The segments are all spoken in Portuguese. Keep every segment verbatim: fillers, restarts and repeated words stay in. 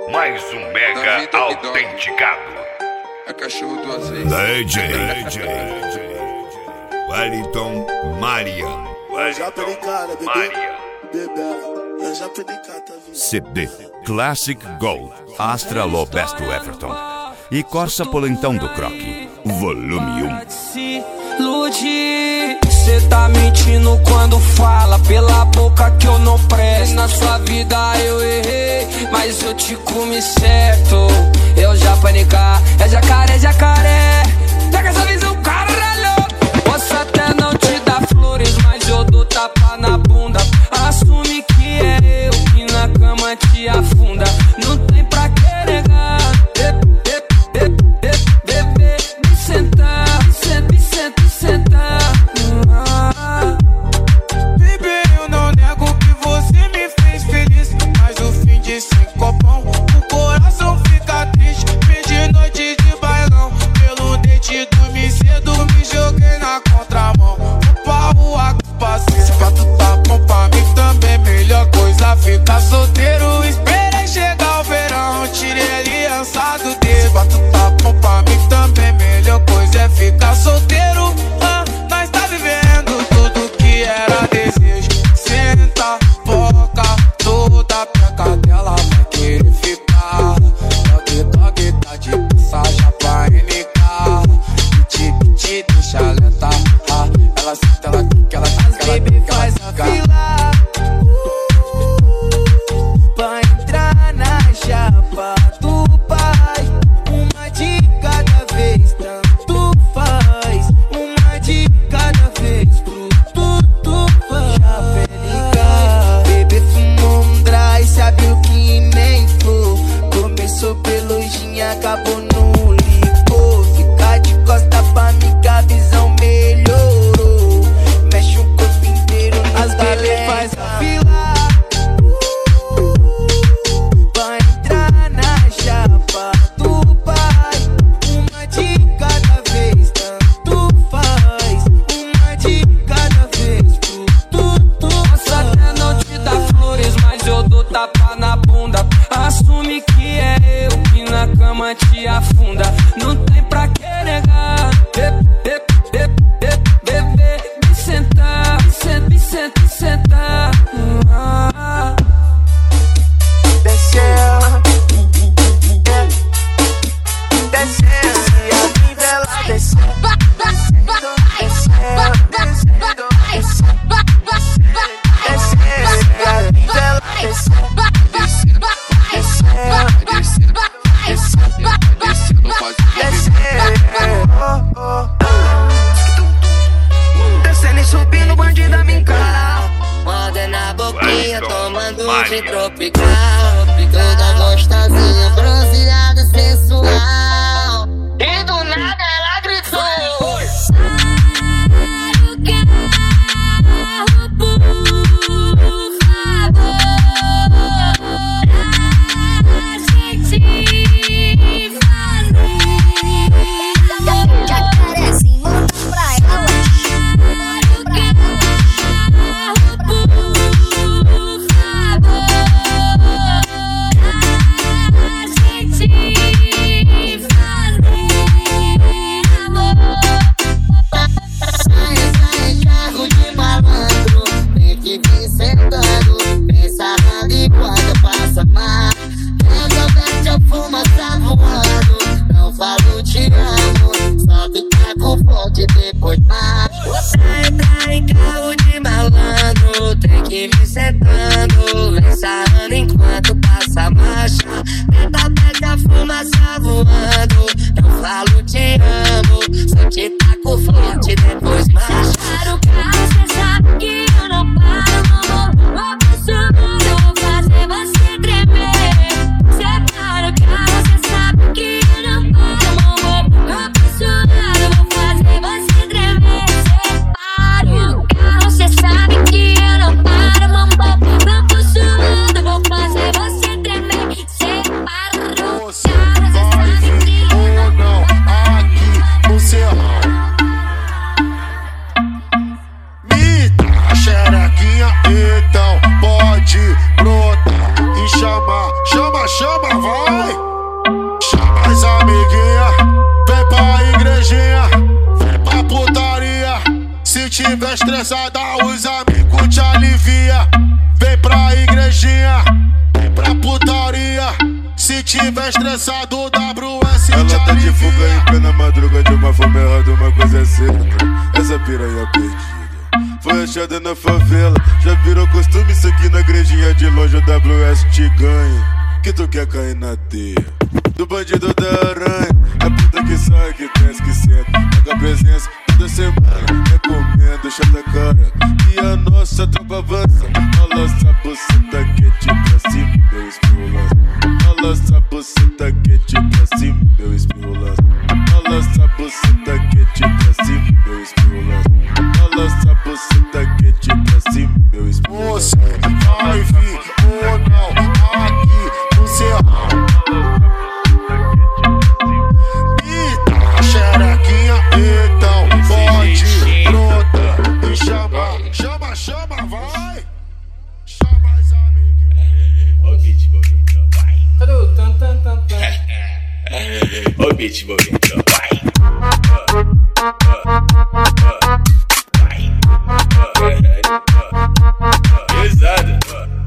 Mais um mega autenticado. É cachorro duas vezes. D J Wellington Maria. Já perdi cara, bebê. Bebê, eu já perdi cara, tá vindo. C D Classic Gold Astra Lobesto Everton e Corsa Polentão do Croque Volume um. Ilude, cê tá mentindo quando fala pela boca que eu não presto. Na sua vida eu errei, mas eu te comi certo. Eu já panicar, é jacaré, jacaré. Pega essa visão, caralho. Posso até não te dar flores, mas eu dou tapa na bunda. Assume que é eu que na cama te afunda. Não tem pra que negar. Bebê, me sentar, me senta, me senta, me sentar. Bebê, eu não nego que você me fez feliz, mas no fim de cinco copão o coração fica triste. Perdi noite de bailão, pelo dente dormi cedo, me joguei na contramão. Vou pra rua com parceiro. Se pra tu tá bom pra mim também, melhor coisa ficar solteiro. Esperei chegar o verão, tirei a aliança do dedo. Se pra tu tá bom pra mim também, melhor coisa é ficar solteiro. Ah, nós tá vivendo tudo que era desejo. Senta, boca, toda peca dela vai querer ficar. Toque, toque, tá de passagem pra N K. Te, te deixa lenta. Ah, ela senta, ela quica, ela quica, ela quica, ela faz a fila pra entrar na chapa do pai. Uma de cada vez, tanto faz. Uma de cada vez, pro tudo faz. Já pelica, bebê fumou um dry, sabe o que nem for. Começou pelo gin, acabou no licor. Fica de costa pra mim que a visão melhorou. Mexe o corpo inteiro, as bebê faz a fila pra entrar na chapa do pai. Uma de cada vez, tanto faz. Uma de cada vez, pro tudo. Posso até não te dar flores, mas eu dou tapa na bunda. Assume que é eu que na cama te afunda. Não tem pra que negar. Bebê, bebê, me sentar, me senta, me senta, me sentar. Ah. descendo, descendo, e a fivela descendo, descendo, descendo, descendo, descendo, e a fivela descendo, descendo, descendo, descendo, descendo e subindo, bandida me encara. Manda na boquinha, tomando de tropical. Toda gostosinha, bronzeada, sensual. E do nada ela gritou: depois mais. Pra entrar em carro de malandro, tem que me sentando, vem sarrando enquanto passa a marcha. Tenta pegar fumaça voando, não falo te amo, só te taco forte depois marcha. Para o carro, cê sabe que eu não paro, não vou passando, eu vou fazer você tremer. Cê para o carro, cê sabe que eu não paro, não vou passando, eu vou fazer você tremer. Separa o carro, cê sabe que eu não paro, mambo, não tô suando, vou fazer você tremer. Separa o carro, cê sabe que eu não paro. Aqui no Serrão. chama, vai. Chama as amiguinha, vem pra igrejinha, vem pra putaria. Se tiver estressada, os amigos te alivia. Vem pra igrejinha, vem pra putaria. Se tiver estressado, o W S te alivia. Ela tá de fuga em pé na madruga de uma forma errada, uma coisa é certa. Essa piranha perdida foi achada na favela. Já virou costume isso aqui na igrejinha de longe. O W S te ganha, que tu quer cair na teia do bandido da aranha. É puta que sai, que desce, que senta, paga presença toda semana. Recomendo, chata cara, e a nossa tropa avança. Balança a buceta quente pra cima, meu espirro lança. Balança a buceta quente pra cima, meu espirro lança. Balança a buceta quente pra cima, meu espirro lança. Balança a buceta quente pra cima, meu espirro lança. Você vai vir ou não aqui no Cerrado. E tá xerequinha, então pode pronta e chama, chama, chama, vai. Chama as amiguinhas. Ô beat bonito, vai. Tan, tan, tan, tan. Ô beat bonito, vai. Vai. Pesado.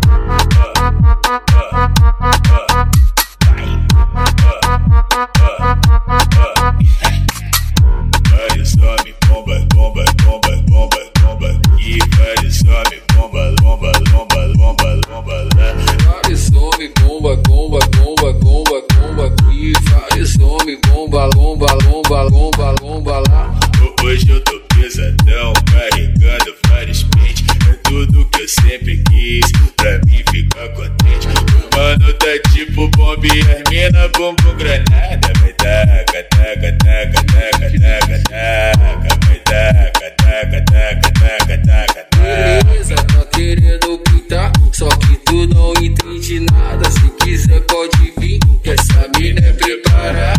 Vai, some, bomba, bomba, bomba, bomba, bomba. E vai, some, bomba, bomba, bomba, bomba, bomba lá. Vai, some, bomba, bomba, bomba, bomba, bomba aqui. Vai, some, bomba, bomba, bomba, bomba, bomba lá. Hoje eu tô pesadão, carregando vários pentes. É tudo que eu sempre quis, pra mim ficar contente. O mano tá tipo bomba e as mina bumbum granada. Vai taca, taca, taca, taca, taca, taca. Vai taca, taca, taca, taca, taca, taca. Beleza, tá querendo pintar, só que tu não entende nada. Se quiser pode vir, que essa mina é preparada.